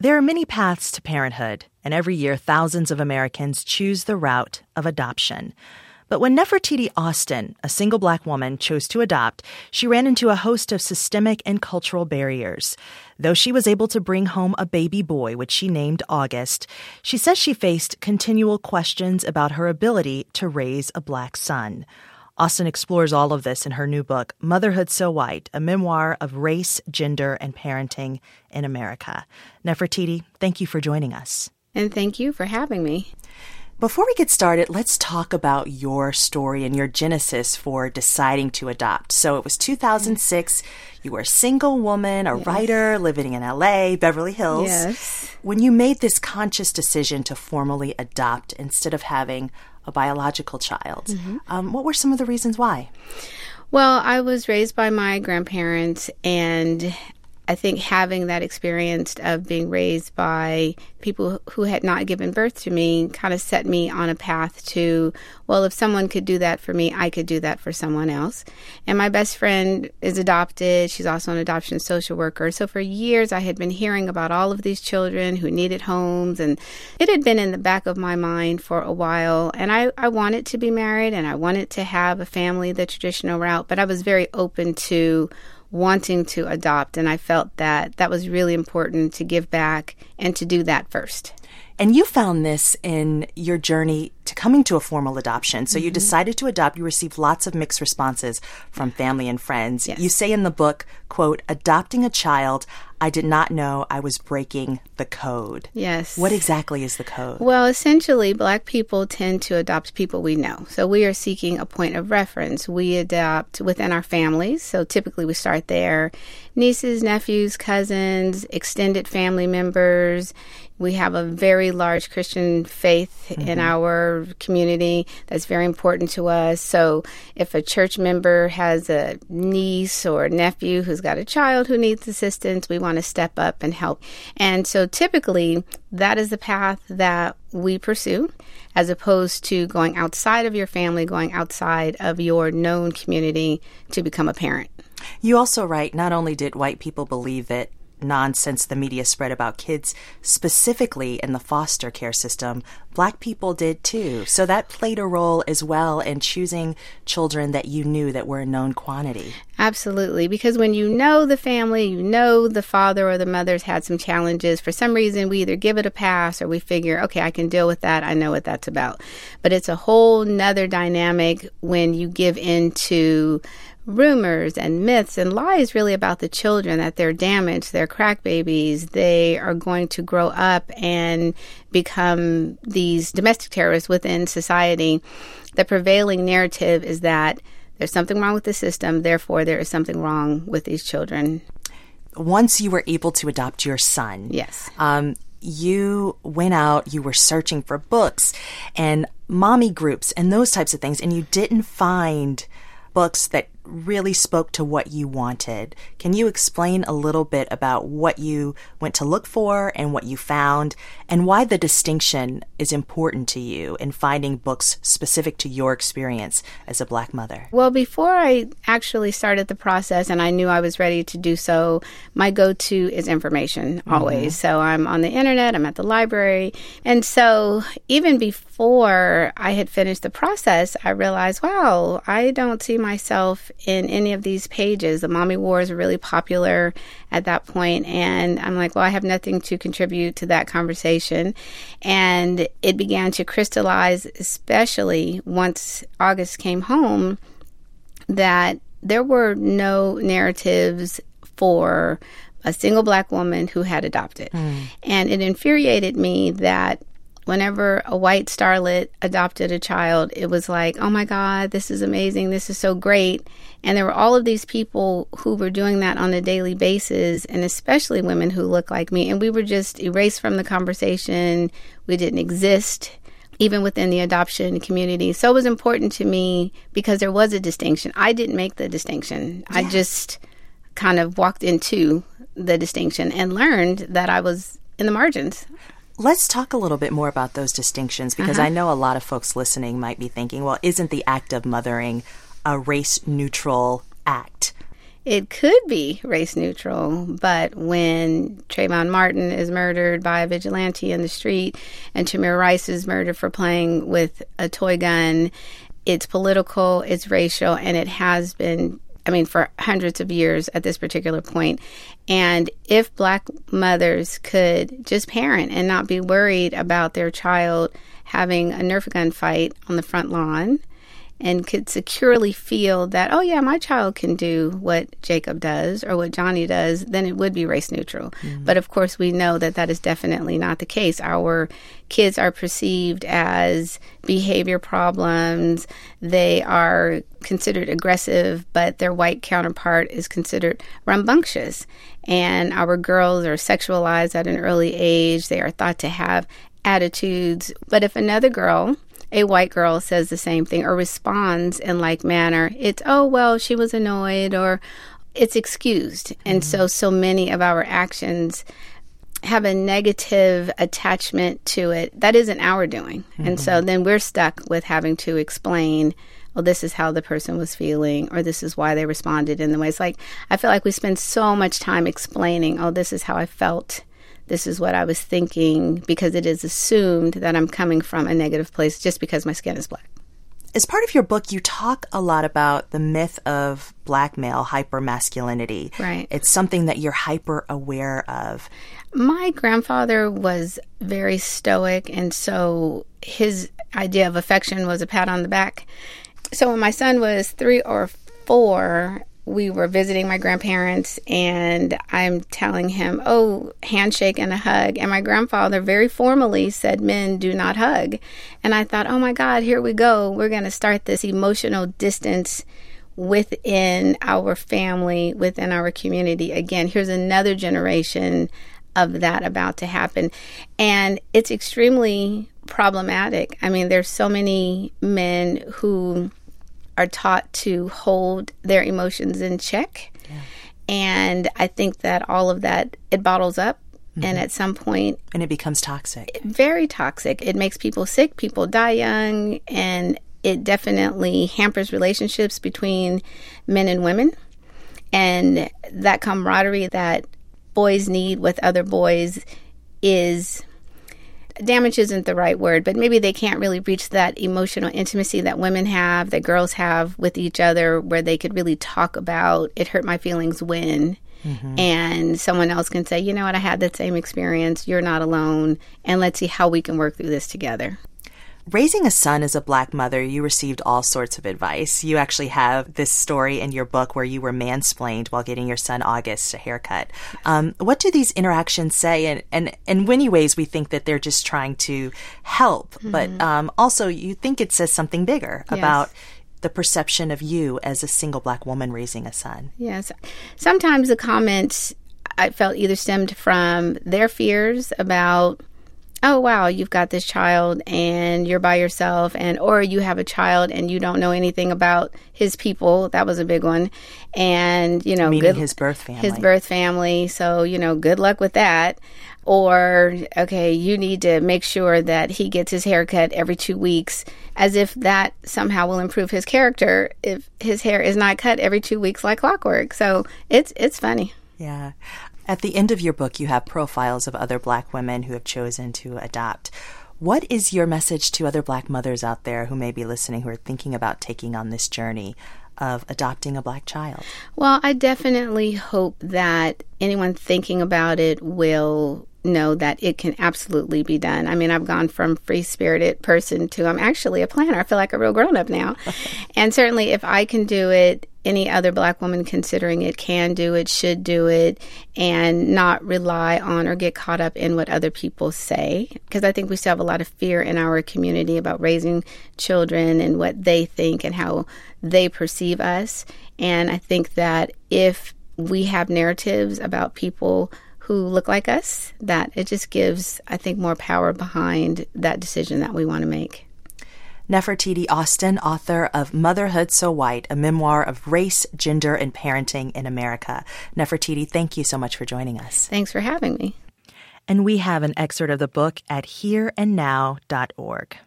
There are many paths to parenthood, and every year thousands of Americans choose the route of adoption. But when Nefertiti Austin, a single Black woman, chose to adopt, she ran into a host of systemic and cultural barriers. Though she was able to bring home a baby boy, which she named August, she says she faced continual questions about her ability to raise a Black son. Austin explores all of this in her new book, Motherhood So White, a memoir of race, gender, and parenting in America. Nefertiti, thank you for joining us. And thank you for having me. Before we get started, let's talk about your story and your genesis for deciding to adopt. So it was 2006. You were a single woman, a writer living in LA, Beverly Hills. Yes. When you made this conscious decision to formally adopt instead of having a biological child, what were some of the reasons why? Well, I was raised by my grandparents, and I think having that experience of being raised by people who had not given birth to me kind of set me on a path to, well, if someone could do that for me, I could do that for someone else. And my best friend is adopted. She's also an adoption social worker. So for years, I had been hearing about all of these children who needed homes, and it had been in the back of my mind for a while. And I wanted to be married, and I wanted to have a family the traditional route, but I was very open to wanting to adopt, and I felt that that was really important to give back and to do that first. And you found this in your journey to coming to a formal adoption. So you decided to adopt. You received lots of mixed responses from family and friends. Yes. You say in the book, quote, adopting a child, I did not know I was breaking the code. Yes. What exactly is the code? Well, essentially, Black people tend to adopt people we know. So we are seeking a point of reference. We adopt within our families. So typically we start there. Nieces, nephews, cousins, extended family members. We have a very large Christian faith in our community that's very important to us. So if a church member has a niece or a nephew who's got a child who needs assistance, we want to step up and help. And so typically that is the path that we pursue, as opposed to going outside of your family, going outside of your known community to become a parent. You also write, not only did white people believe that nonsense the media spread about kids, specifically in the foster care system, Black people did too. So that played a role as well in choosing children that you knew that were a known quantity. Absolutely, because when you know the family, you know the father or the mother's had some challenges. For some reason, we either give it a pass or we figure, okay, I can deal with that. I know what that's about. But it's a whole nother dynamic when you give in to rumors and myths and lies really about the children, that they're damaged, they're crack babies, they are going to grow up and become these domestic terrorists within society. The prevailing narrative is that there's something wrong with the system, therefore there is something wrong with these children. Once you were able to adopt your son, yes, you went out, you were searching for books and mommy groups and those types of things, and you didn't find books that really spoke to what you wanted. Can you explain a little bit about what you went to look for and what you found, and why the distinction is important to you in finding books specific to your experience as a Black mother? Well, before I actually started the process and I knew I was ready to do so, my go-to is information always. So I'm on the internet, I'm at the library. And so even before I had finished the process, I realized, wow, I don't see myself in any of these pages. The mommy wars were really popular at that point, and I'm like, well, I have nothing to contribute to that conversation. And it began to crystallize, especially once August came home, that there were no narratives for a single Black woman who had adopted. And it infuriated me that whenever a white starlet adopted a child, it was like, oh my God, this is amazing. This is so great. And there were all of these people who were doing that on a daily basis, and especially women who look like me. And we were just erased from the conversation. We didn't exist, even within the adoption community. So it was important to me because there was a distinction. I didn't make the distinction. Yeah. I just kind of walked into the distinction and learned that I was in the margins. Let's talk a little bit more about those distinctions, because I know a lot of folks listening might be thinking, well, isn't the act of mothering a race-neutral act? it could be race neutral, but when Trayvon Martin is murdered by a vigilante in the street and Tamir Rice is murdered for playing with a toy gun, it's political, it's racial, and it has been, for hundreds of years at this particular point. And if Black mothers could just parent and not be worried about their child having a Nerf gun fight on the front lawn, and could securely feel that, oh yeah, my child can do what Jacob does or what Johnny does, then it would be race neutral. Mm-hmm. But of course, we know that that is definitely not the case. Our kids are perceived as behavior problems. They are considered aggressive, but their white counterpart is considered rambunctious. And our girls are sexualized at an early age. They are thought to have attitudes. But if another girl, a white girl, says the same thing or responds in like manner, it's, oh, well, she was annoyed, or it's excused. Mm-hmm. And so many of our actions have a negative attachment to it that isn't our doing. Mm-hmm. And so then we're stuck with having to explain, well, this is how the person was feeling, or this is why they responded in the way. It's like, I feel like we spend so much time explaining, oh, this is how I felt. This is what I was thinking, because it is assumed that I'm coming from a negative place just because my skin is Black. As part of your book, you talk a lot about the myth of Black male hypermasculinity. Right. It's something that you're hyper aware of. My grandfather was very stoic, and so his idea of affection was a pat on the back. So when my son was 3 or 4, we were visiting my grandparents, and I'm telling him, oh, handshake and a hug. And my grandfather very formally said, men do not hug. And I thought, oh my God, here we go. We're going to start this emotional distance within our family, within our community. Again, here's another generation of that about to happen. And it's extremely problematic. There's so many men who are taught to hold their emotions in check. Yeah. And I think that all of that, it bottles up. Mm-hmm. And at some point... And it becomes toxic. Very toxic. It makes people sick. People die young. And it definitely hampers relationships between men and women. And that camaraderie that boys need with other boys is... damage isn't the right word, but maybe they can't really reach that emotional intimacy that women have, that girls have with each other, where they could really talk about, it hurt my feelings when, mm-hmm. and someone else can say, you know what, I had that same experience, you're not alone, and let's see how we can work through this together. Raising a son as a Black mother, you received all sorts of advice. You actually have this story in your book where you were mansplained while getting your son August a haircut. What do these interactions say? And in many ways, we think that they're just trying to help. Mm-hmm. But also, you think it says something bigger about the perception of you as a single Black woman raising a son. Yes. Sometimes the comments, I felt, either stemmed from their fears about, oh, wow, you've got this child and you're by yourself, or you have a child and you don't know anything about his people. That was a big one. And, meaning his birth family. His birth family. So, good luck with that. Or, okay, you need to make sure that he gets his hair cut every 2 weeks, as if that somehow will improve his character if his hair is not cut every 2 weeks like clockwork. So it's funny. Yeah. At the end of your book, you have profiles of other Black women who have chosen to adopt. What is your message to other Black mothers out there who may be listening, who are thinking about taking on this journey of adopting a Black child? Well, I definitely hope that anyone thinking about it will know that it can absolutely be done. I've gone from free-spirited person to I'm actually a planner. I feel like a real grown-up now. And certainly if I can do it, any other Black woman considering it can do it, should do it, and not rely on or get caught up in what other people say. Because I think we still have a lot of fear in our community about raising children and what they think and how they perceive us. And I think that if we have narratives about people who look like us, that it just gives, I think, more power behind that decision that we want to make. Nefertiti Austin, author of Motherhood So White, a memoir of race, gender, and parenting in America. Nefertiti, thank you so much for joining us. Thanks for having me. And we have an excerpt of the book at hereandnow.org.